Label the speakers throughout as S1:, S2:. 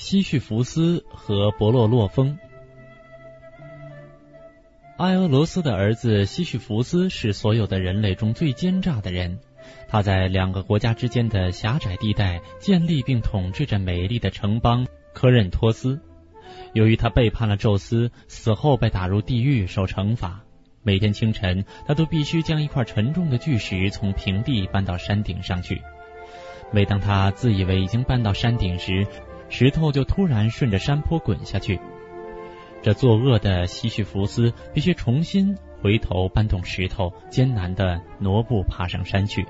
S1: 西绪福斯和伯洛洛峰。埃俄罗斯的儿子西绪福斯是所有的人类中最奸诈的人，他在两个国家之间的狭窄地带建立并统治着美丽的城邦科任托斯。由于他背叛了宙斯，死后被打入地狱受惩罚。每天清晨，他都必须将一块沉重的巨石从平地搬到山顶上去。每当他自以为已经搬到山顶时，石头就突然顺着山坡滚下去。这作恶的西绪福斯必须重新回头搬动石头，艰难地挪步爬上山去。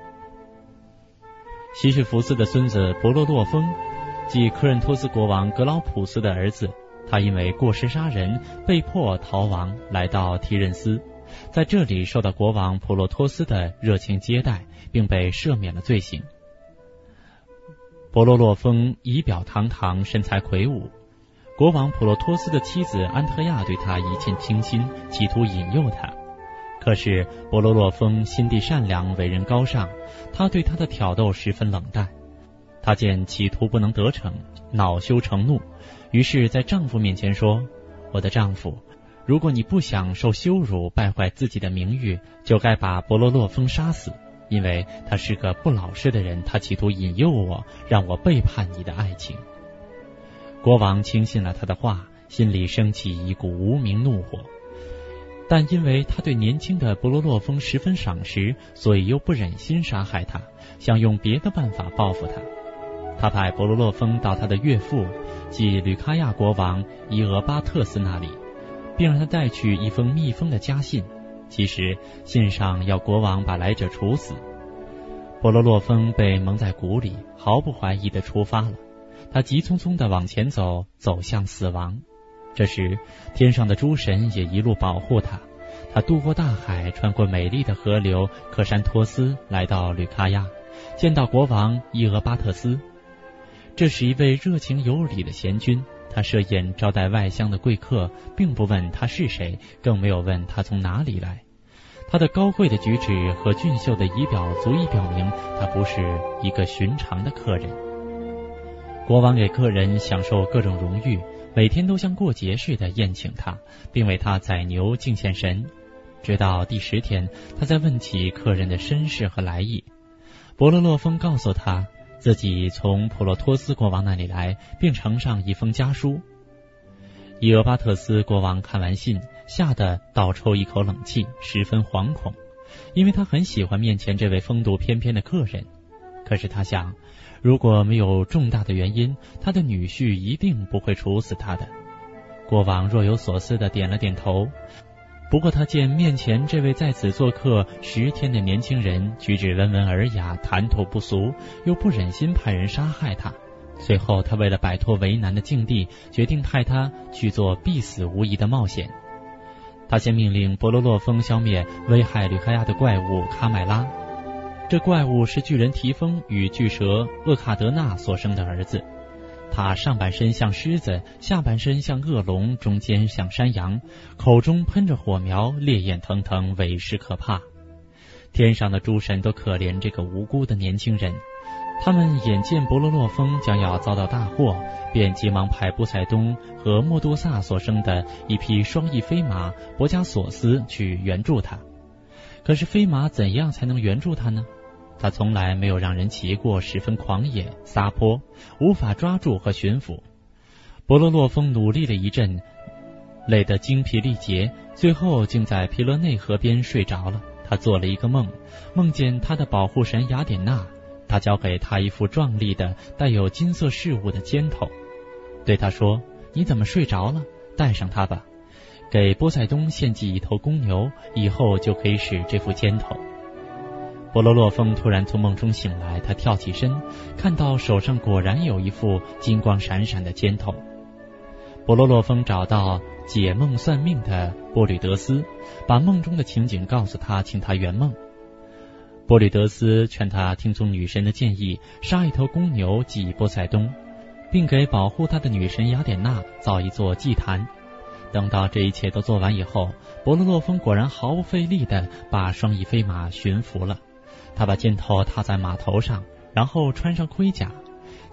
S1: 西绪福斯的孙子伯洛洛峰，即科任托斯国王格劳普斯的儿子，他因为过失杀人，被迫逃亡，来到提任斯，在这里受到国王普洛托斯的热情接待，并被赦免了罪行。伯洛洛峰仪表堂堂，身材魁梧。国王普洛托斯的妻子安特亚对他一见倾心，企图引诱他。可是伯洛洛峰心地善良，为人高尚，他对他的挑逗十分冷淡。他见企图不能得逞，恼羞成怒，于是在丈夫面前说：我的丈夫，如果你不想受羞辱，败坏自己的名誉，就该把伯洛洛峰杀死，因为他是个不老实的人，他企图引诱我，让我背叛你的爱情。国王轻信了他的话，心里升起一股无名怒火，但因为他对年轻的伯洛洛峰十分赏识，所以又不忍心杀害他，想用别的办法报复他。他派伯洛洛峰到他的岳父，即吕卡亚国王伊俄巴特斯那里，并让他带去一封密封的家信。其实信上要国王把来者处死。伯洛洛峰被蒙在鼓里，毫不怀疑地出发了。他急匆匆地往前走，走向死亡。这时天上的诸神也一路保护他，他渡过大海，穿过美丽的河流克山托斯，来到吕卡亚，见到国王伊俄巴特斯。这是一位热情有礼的贤君，他设宴招待外乡的贵客，并不问他是谁，更没有问他从哪里来。他的高贵的举止和俊秀的仪表足以表明他不是一个寻常的客人。国王给客人享受各种荣誉，每天都像过节似的宴请他，并为他宰牛敬献神。直到第10天，他才问起客人的身世和来意。伯洛洛峰告诉他自己从普洛托斯国王那里来，并呈上一封家书。伊俄巴特斯国王看完信，吓得倒抽一口冷气，十分惶恐，因为他很喜欢面前这位风度翩翩的客人。可是他想，如果没有重大的原因，他的女婿一定不会处死他的。国王若有所思地点了点头。不过他见面前这位在此做客10天的年轻人举止温文尔雅，谈吐不俗，又不忍心派人杀害他。随后他为了摆脱为难的境地，决定派他去做必死无疑的冒险。他先命令伯洛洛峰消灭危害吕卡亚的怪物卡麦拉。这怪物是巨人提丰与巨蛇厄卡德纳所生的儿子，他上半身像狮子，下半身像恶龙，中间像山羊，口中喷着火苗，烈焰腾腾，委实可怕。天上的诸神都可怜这个无辜的年轻人，他们眼见伯洛洛峰将要遭到大祸，便急忙派波塞冬和莫杜萨所生的一匹双翼飞马博加索斯去援助他。可是飞马怎样才能援助他呢？他从来没有让人骑过，十分狂野撒泼，无法抓住和驯服。伯洛洛峰努力了一阵，累得精疲力竭，最后竟在皮勒内河边睡着了。他做了一个梦，梦见他的保护神雅典娜，他交给他一副壮丽的带有金色饰物的尖头，对他说：你怎么睡着了？带上它吧，给波塞冬献祭一头公牛，以后就可以使这副尖头。伯洛洛峰突然从梦中醒来，他跳起身，看到手上果然有一副金光闪闪的尖头。伯洛洛峰找到解梦算命的波吕德斯，把梦中的情景告诉他，请他圆梦。波吕德斯劝他听从女神的建议，杀一头公牛祭波塞冬，并给保护他的女神雅典娜造一座祭坛。等到这一切都做完以后，伯洛洛峰果然毫不费力地把双翼飞马驯服了。他把箭头踏在马头上，然后穿上盔甲，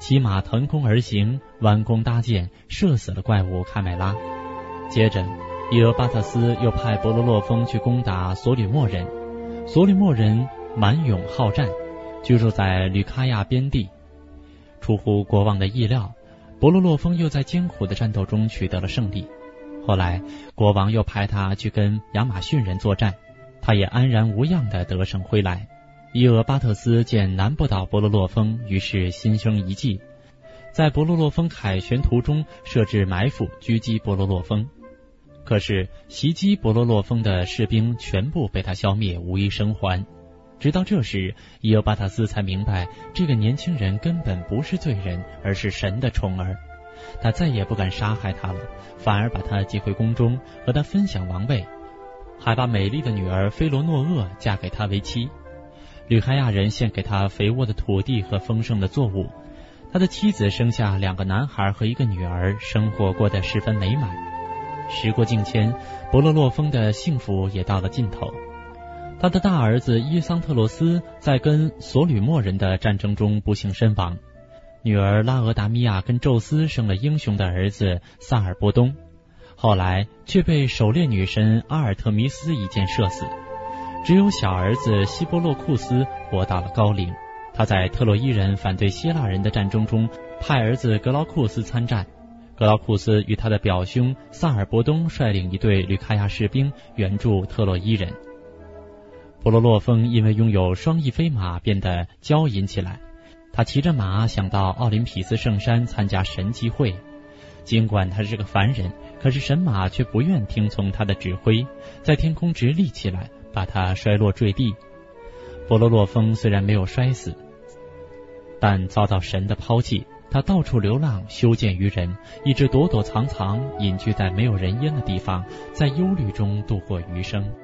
S1: 骑马腾空而行，弯弓搭箭，射死了怪物卡美拉。接着伊俄巴特斯又派伯罗洛峰去攻打索吕莫人，索吕莫人蛮勇好战，居住在吕卡亚边地。出乎国王的意料，伯罗洛峰又在艰苦的战斗中取得了胜利。后来国王又派他去跟亚马逊人作战，他也安然无恙地得胜归来。伊俄巴特斯见难不倒伯罗洛峰，于是心生一计，在伯罗洛峰凯旋途中设置埋伏，狙击伯罗洛峰。可是袭击伯罗洛峰的士兵全部被他消灭，无一生还。直到这时，伊俄巴特斯才明白，这个年轻人根本不是罪人，而是神的宠儿。他再也不敢杀害他了，反而把他接回宫中，和他分享王位，还把美丽的女儿菲罗诺厄嫁给他为妻。吕开亚人献给他肥沃的土地和丰盛的作物，他的妻子生下2个男孩和1个女儿，生活过得十分美满。时过境迁，伯罗洛峰的幸福也到了尽头。他的大儿子伊桑特洛斯在跟索吕莫人的战争中不幸身亡，女儿拉俄达米亚跟宙斯生了英雄的儿子萨尔波东，后来却被狩猎女神阿尔特弥斯一箭射死。只有小儿子希波洛库斯活到了高龄，他在特洛伊人反对希腊人的战争中派儿子格劳库斯参战，格劳库斯与他的表兄萨尔伯东率领一队吕卡亚士兵援助特洛伊人。伯罗洛峰因为拥有双翼飞马变得骄淫起来，他骑着马想到奥林匹斯圣山参加神迹会。尽管他是个凡人，可是神马却不愿听从他的指挥，在天空直立起来，把他摔落坠地。伯罗洛峰虽然没有摔死，但遭到神的抛弃，他到处流浪，修建于人，一直躲躲藏藏，隐居在没有人烟的地方，在忧虑中度过余生。